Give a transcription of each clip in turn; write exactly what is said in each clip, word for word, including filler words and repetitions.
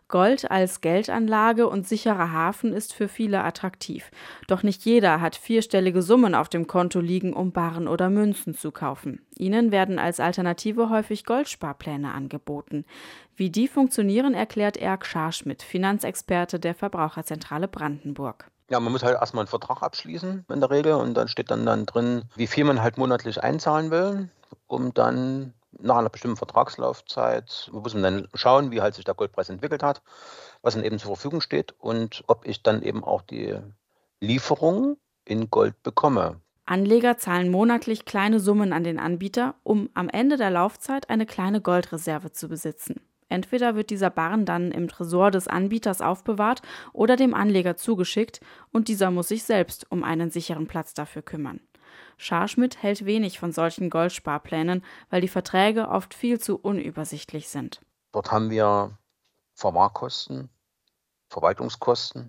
Gold als Geldanlage und sicherer Hafen ist für viele attraktiv. Doch nicht jeder hat vierstellige Summen auf dem Konto liegen, um Barren oder Münzen zu kaufen. Ihnen werden als Alternative häufig Goldsparpläne angeboten. Wie die funktionieren, erklärt Erk Scharschmidt, Finanzexperte der Verbraucherzentrale Brandenburg. Ja, man muss halt erstmal einen Vertrag abschließen in der Regel und dann steht dann, dann drin, wie viel man halt monatlich einzahlen will, um dann nach einer bestimmten Vertragslaufzeit muss man dann schauen, wie halt sich der Goldpreis entwickelt hat, was dann eben zur Verfügung steht und ob ich dann eben auch die Lieferung in Gold bekomme. Anleger zahlen monatlich kleine Summen an den Anbieter, um am Ende der Laufzeit eine kleine Goldreserve zu besitzen. Entweder wird dieser Barren dann im Tresor des Anbieters aufbewahrt oder dem Anleger zugeschickt und dieser muss sich selbst um einen sicheren Platz dafür kümmern. Scharschmidt hält wenig von solchen Goldsparplänen, weil die Verträge oft viel zu unübersichtlich sind. Dort haben wir Verwahrkosten, Verwaltungskosten,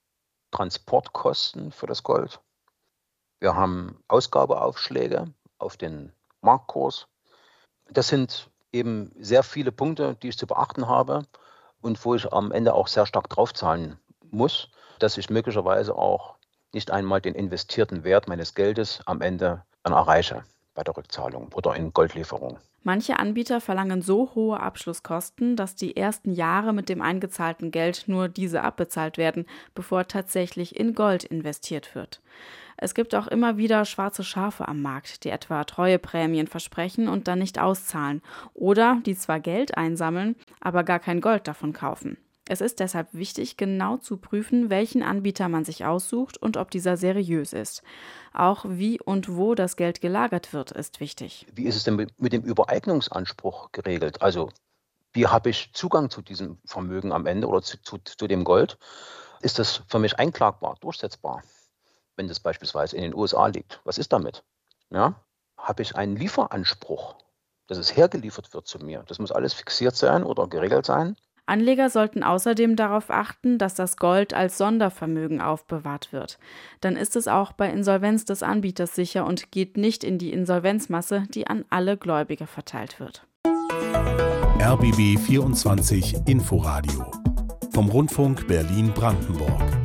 Transportkosten für das Gold. Wir haben Ausgabeaufschläge auf den Marktkurs. Das sind eben sehr viele Punkte, die ich zu beachten habe und wo ich am Ende auch sehr stark draufzahlen muss, dass ich möglicherweise auch nicht einmal den investierten Wert meines Geldes am Ende dann erreiche bei der Rückzahlung oder in Goldlieferung. Manche Anbieter verlangen so hohe Abschlusskosten, dass die ersten Jahre mit dem eingezahlten Geld nur diese abbezahlt werden, bevor tatsächlich in Gold investiert wird. Es gibt auch immer wieder schwarze Schafe am Markt, die etwa Treueprämien versprechen und dann nicht auszahlen oder die zwar Geld einsammeln, aber gar kein Gold davon kaufen. Es ist deshalb wichtig, genau zu prüfen, welchen Anbieter man sich aussucht und ob dieser seriös ist. Auch wie und wo das Geld gelagert wird, ist wichtig. Wie ist es denn mit dem Übereignungsanspruch geregelt? Also wie habe ich Zugang zu diesem Vermögen am Ende oder zu, zu, zu dem Gold? Ist das für mich einklagbar, durchsetzbar, wenn das beispielsweise in den U S A liegt? Was ist damit? Ja? Habe ich einen Lieferanspruch, dass es hergeliefert wird zu mir? Das muss alles fixiert sein oder geregelt sein. Anleger sollten außerdem darauf achten, dass das Gold als Sondervermögen aufbewahrt wird. Dann ist es auch bei Insolvenz des Anbieters sicher und geht nicht in die Insolvenzmasse, die an alle Gläubiger verteilt wird. R B B vierundzwanzig Inforadio vom Rundfunk Berlin-Brandenburg.